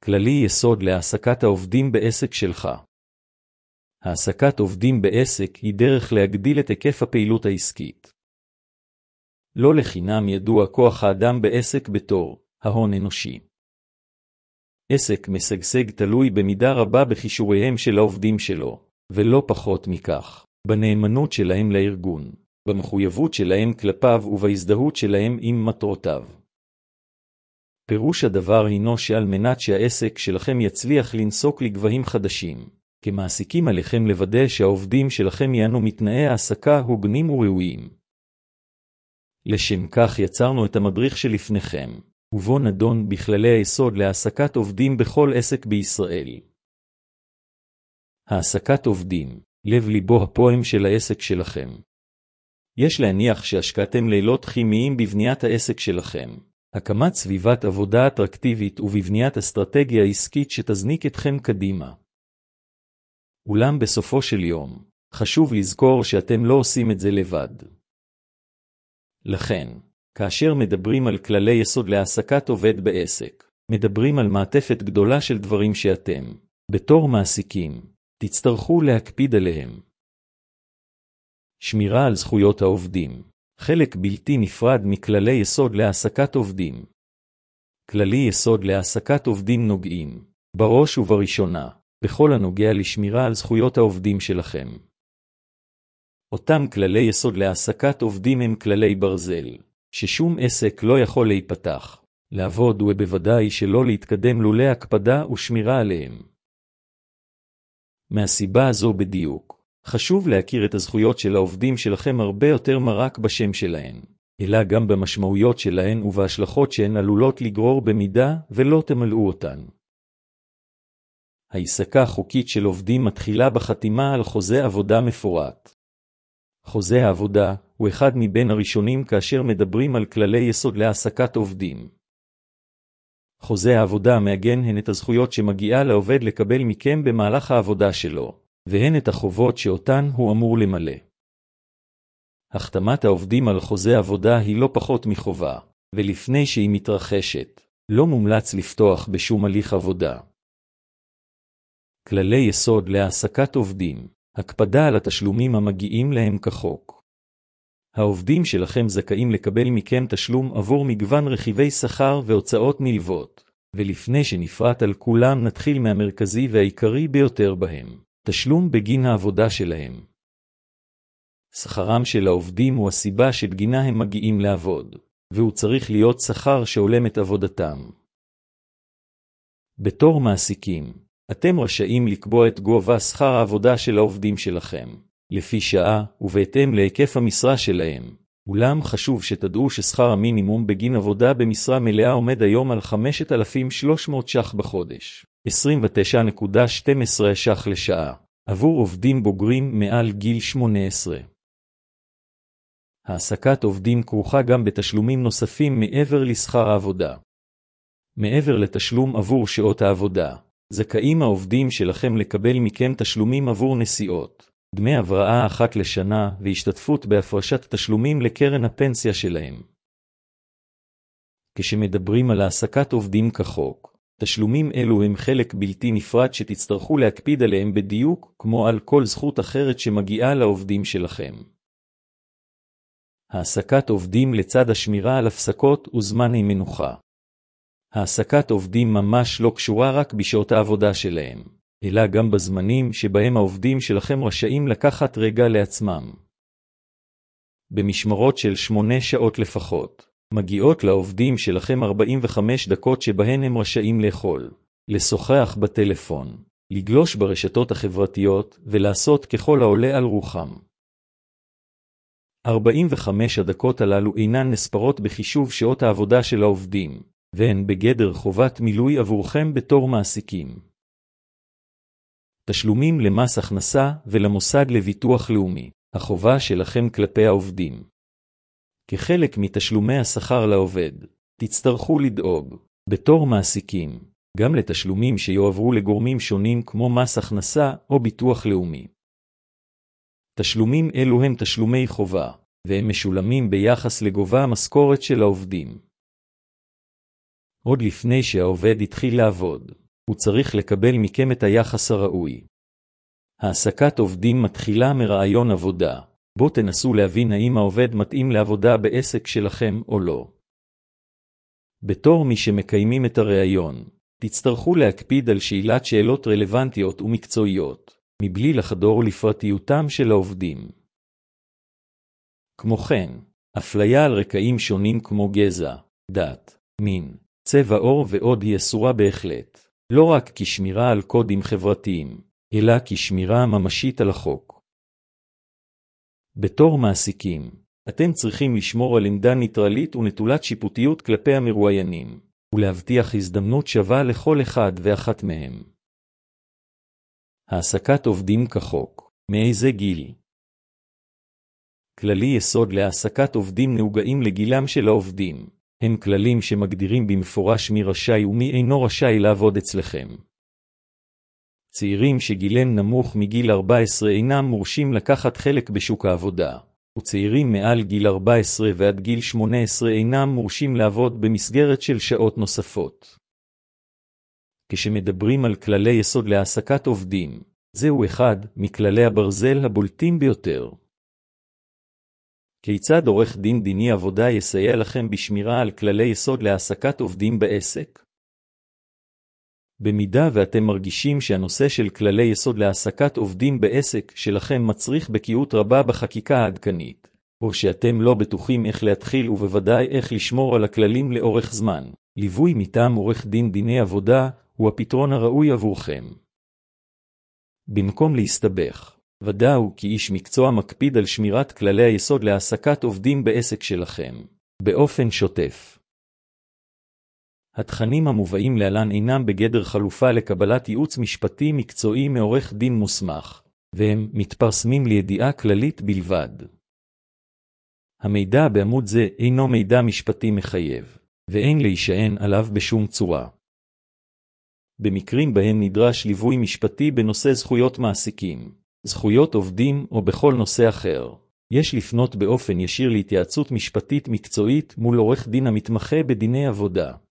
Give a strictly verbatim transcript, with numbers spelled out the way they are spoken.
כללי יסוד להעסקת העובדים בעסק שלך. העסקת עובדים בעסק היא דרך להגדיל את היקף הפעילות העסקית. לא לחינם ידוע כוח האדם בעסק בתור ההון אנושי. עסק משגשג תלוי במידה רבה בכישוריהם של העובדים שלו, ולא פחות מכך, בנאמנות שלהם לארגון, במחויבות שלהם כלפיו ובהזדהות שלהם עם מטרותיו. פירוש הדבר הינו שעל מנת שהעסק שלכם יצליח לנסוק לגבהים חדשים, כמעסיקים עליכם לוודא שהעובדים שלכם יענו מתנאי העסקה הוגנים וראויים. לשם כך יצרנו את המדריך שלפניכם, ובו נדון בכללי היסוד להעסקת עובדים בכל עסק בישראל. העסקת עובדים, לב ליבו הפועם של העסק שלכם. יש להניח שהשקעתם לילות כימיים בבניית העסק שלכם, הקמת סביבת עבודה אטרקטיבית ובבניית אסטרטגיה עסקית שתזניק אתכם קדימה. אולם בסופו של יום, חשוב לזכור שאתם לא עושים את זה לבד. לכן, כאשר מדברים על כללי יסוד להעסקת עובד בעסק, מדברים על מעטפת גדולה של דברים שאתם, בתור מעסיקים, תצטרכו להקפיד עליהם. שמירה על זכויות העובדים, חלק בלתי נפרד מכללי יסוד להעסקת עובדים. כללי יסוד להעסקת עובדים נוגעים, בראש ובראשונה, בכל הנוגע לשמירה על זכויות העובדים שלכם. אותם כללי יסוד להעסקת עובדים הם כללי ברזל, ששום עסק לא יכול להיפתח, לעבוד ובוודאי שלא להתקדם לולא הקפדה ושמירה עליהם. מהסיבה הזו בדיוק, חשוב להכיר את הזכויות של העובדים שלכם הרבה יותר מרק בשם שלהן, אלא גם במשמעויות שלהן ובהשלכות שהן עלולות לגרור במידה ולא תמלאו אותן. העסקה החוקית של עובדים מתחילה בחתימה על חוזה עבודה מפורט. חוזה העבודה הוא אחד מבין הראשונים כאשר מדברים על כללי יסוד להעסקת עובדים. חוזה העבודה מעגן הן את הזכויות שמגיעה לעובד לקבל מכם במהלך העבודה שלו, והן את החובות שאותן הוא אמור למלא. החתמת העובדים על חוזה עבודה היא לא פחות מחובה, ולפני שהיא מתרחשת, לא מומלץ לפתוח בשום הליך עבודה. כללי יסוד להעסקת עובדים, הקפדה על התשלומים המגיעים להם כחוק. העובדים שלכם זכאים לקבל מכם תשלום עבור מגוון רכיבי שכר והוצאות נלוות, ולפני שנפרט על כולם נתחיל מהמרכזי והעיקרי ביותר בהם, תשלום בגין העבודה שלהם. שכרם של העובדים הוא הסיבה שבגינה הם מגיעים לעבוד, והוא צריך להיות שכר שהולם את עבודתם. בתור מעסיקים, אתם רשאים לקבוע את גובה שכר העבודה של העובדים שלכם, לפי שעה ובהתאם להיקף המשרה שלהם. אולם חשוב שתדעו ששכר המינימום בגין עבודה במשרה מלאה עומד היום על חמשת אלפים ושלוש מאות ש"ח בחודש, עשרים ותשע נקודה שתים עשרה ש"ח לשעה, עבור עובדים בוגרים מעל גיל שמונה עשרה. העסקת עובדים כרוכה גם בתשלומים נוספים מעבר לשכר העבודה. מעבר לתשלום עבור שעות העבודה, זכאים העובדים שלכם לקבל מכם תשלומים עבור נסיעות, דמי הבראה אחת לשנה והשתתפות בהפרשת תשלומים לקרן הפנסיה שלהם. כשמדברים על העסקת עובדים כחוק, תשלומים אלו הם חלק בלתי נפרד שתצטרכו להקפיד עליהם בדיוק כמו על כל זכות אחרת שמגיעה לעובדים שלכם. העסקת עובדים לצד השמירה על הפסקות וזמני מנוחה. העסקת עובדים ממש לא קשורה רק בשעות העבודה שלהם, אלא גם בזמנים שבהם העובדים שלכם רשאים לקחת רגע לעצמם. במשמרות של שמונה שעות לפחות, מגיעות לעובדים שלכם ארבעים וחמש דקות שבהן הם רשאים לאכול, לשוחח בטלפון, לגלוש ברשתות החברתיות ולעשות ככל העולה על רוחם. ארבעים וחמש הדקות הללו אינן נספרות בחישוב שעות העבודה של העובדים, והן בגדר חובת מילוי עבורכם בתור מעסיקים. תשלומים למס הכנסה ולמוסד לביטוח לאומי, החובה שלכם כלפי העובדים. כחלק מתשלומי השכר לעובד, תצטרכו לדאוג, בתור מעסיקים, גם לתשלומים שיועברו לגורמים שונים כמו מס הכנסה או ביטוח לאומי. תשלומים אלו הם תשלומי חובה, והם משולמים ביחס לגובה המשכורת של העובדים. עוד לפני שהעובד התחיל לעבוד, הוא צריך לקבל מכם את היחס הראוי. העסקת עובדים מתחילה מרעיון עבודה. בו תנסו להבין האם העובד מתאים לעבודה בעסק שלכם או לא. בתור מי שמקיימים את הרעיון, תצטרכו להקפיד על שאלת שאלות רלוונטיות ומקצועיות, מבלי לחדור לפרטיותם של העובדים. כמו כן, אפליה על רקעים שונים כמו גזע, דת, מין, צבע עור ועוד היא אסורה בהחלט, לא רק כשמירה על קודים חברתיים, אלא כשמירה ממשית על החוק. בתור מעסיקים, אתם צריכים לשמור על עמדה ניטרלית ונטולת שיפוטיות כלפי המרואיינים, ולהבטיח הזדמנות שווה לכל אחד ואחת מהם. העסקת עובדים כחוק, מאיזה גיל? כללי יסוד להעסקת עובדים נהוגים לגילם של העובדים, הם כללים שמגדירים במפורש מי רשאי ומי אינו רשאי לעבוד אצלכם. צעירים שגילם נמוך מגיל ארבע עשרה אינם מורשים לקחת חלק בשוק העבודה, וצעירים מעל גיל ארבע עשרה ועד גיל שמונה עשרה אינם מורשים לעבוד במסגרת של שעות נוספות. כשמדברים על כללי יסוד להעסקת עובדים, זהו אחד מכללי הברזל הבולטים ביותר. כיצד עורך דין דיני עבודה יסייע לכם בשמירה על כללי יסוד להעסקת עובדים בעסק? במידה ואתם מרגישים שהנושא של כללי יסוד להעסקת עובדים בעסק שלכם מצריך בקיאות רבה בחקיקה העדכנית, או שאתם לא בטוחים איך להתחיל ובוודאי איך לשמור על הכללים לאורך זמן, ליווי מטעם עורך דין דיני עבודה הוא הפתרון הראוי עבורכם. במקום להסתבך, ודאו כי איש מקצוע מקפיד על שמירת כללי היסוד להעסקת עובדים בעסק שלכם, באופן שוטף. התכנים המובאים להלן אינם בגדר חלופה לקבלת ייעוץ משפטי מקצועי מעורך דין מוסמך, והם מתפרסמים לידיעה כללית בלבד. המידע בעמוד זה אינו מידע משפטי מחייב, ואין להישען עליו בשום צורה. במקרים בהם נדרש ליווי משפטי בנושא זכויות מעסיקים, זכויות עובדים או בכל נושא אחר, יש לפנות באופן ישיר להתייעצות משפטית מקצועית מול עורך דין המתמחה בדיני עבודה.